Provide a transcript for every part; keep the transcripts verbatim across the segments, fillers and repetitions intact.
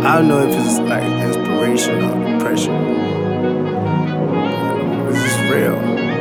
I don't know if it's like inspiration or depression. This is real.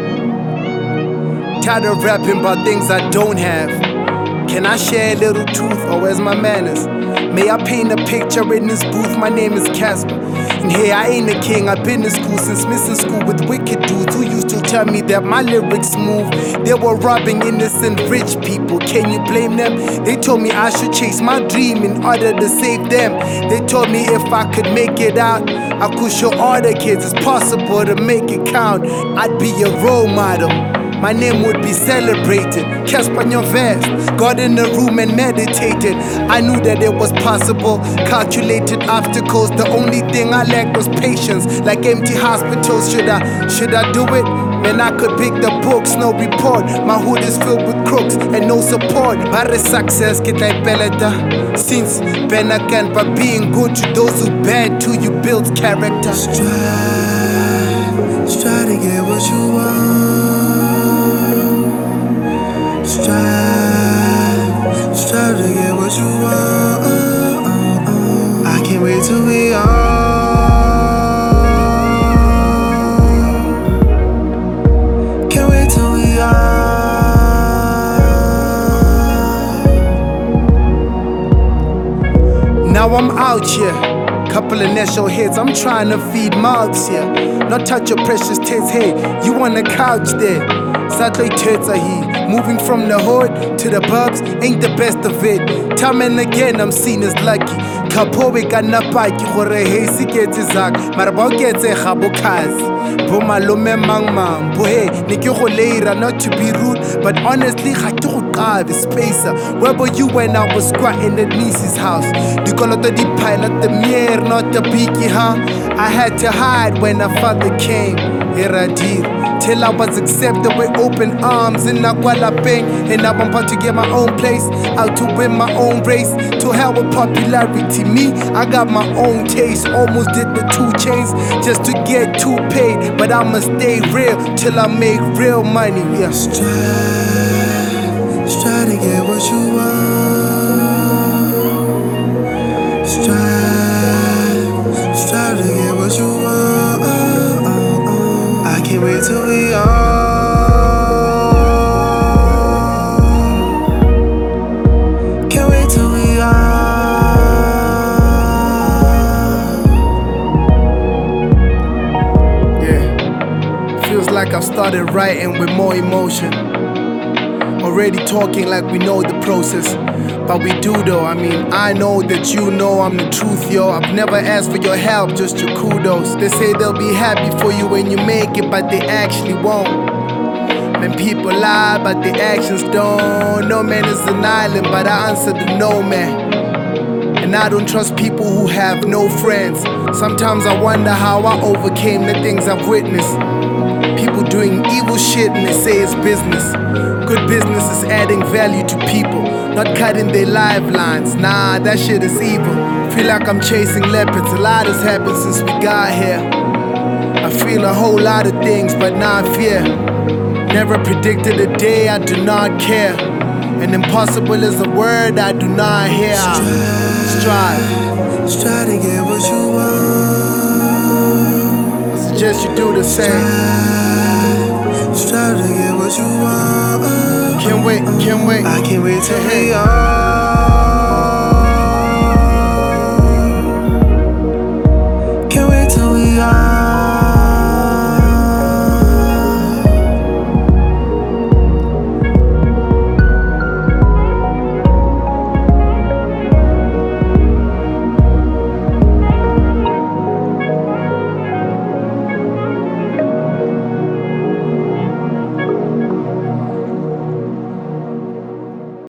Tired of rapping about things I don't have. Can I share a little truth, or where's my manners? May I paint a picture in this booth? My name is Casper, and hey, I ain't a king. I've been in school since missing school with wicked dudes who used to tell me that my lyrics move. They were robbing innocent rich people. Can you blame them? They told me I should chase my dream in order to save them. They told me if I could make it out, I could show all the kids it's possible to make it count. I'd be a role model. My name would be celebrated. Casper Nyovest, got in the room and meditated. I knew that it was possible. Calculated obstacles. The only thing I lacked was patience. Like empty hospitals. Should I, should I do it? Man, I could pick the books, no report. My hood is filled with crooks and no support. But the success get like beleta. Since Ben again, by being good to those who bad to you builds character. Strive, strive to get what you want. Strive, strive to get what you want. I can't wait till we all. Can't wait till we all. Now I'm out here. Couple of initial hits, I'm trying to feed mouths here. Not touch your precious tits, hey, you on the couch there. Saturday tits are he. Moving from the hood to the pubs ain't the best of it. Time and again I'm seen as lucky. Kapowe kana paki gore hey si ketse zak. Mara ba ketse ga bokazi. Bo malome mang mang. Bo hey, ne ke go leira not to be rude, but honestly ga ke go qabe spacer. Where were you when I was squatting at niece's house? Dikoloto di pilot the mirror, not the beaky, huh? I had to hide when her father came. Iradir. Till I was accepted with open arms in Naguala Bank. And now I'm about to get my own place, out to win my own race. To hell with popularity, me, I got my own taste. Almost did the two chains just to get two paid. But I'ma stay real till I make real money, yeah. Strive, strive to get what you want. Strive, strive to get what you want. I can't wait till we all. Can't wait till we all. Yeah, feels like I've started writing with more emotion. Already talking like we know the process. But we do though, I mean, I know that you know I'm the truth, yo. I've never asked for your help, just your kudos. They say they'll be happy for you when you make it, but they actually won't. Man, people lie, but their actions don't. No man is an island, but I answer the no man. And I don't trust people who have no friends. Sometimes I wonder how I overcame the things I've witnessed. People doing evil shit and they say it's business. Good business is adding value to people, not cutting their lifelines. Nah, that shit is evil. Feel like I'm chasing leopards. A lot has happened since we got here. I feel a whole lot of things, but not fear. Never predicted a day I do not care. And impossible is a word I do not hear. Strive, strive to get what you want. I suggest you do the same. Strive to get what you want. Can't wait, can't wait. I can't wait till we all.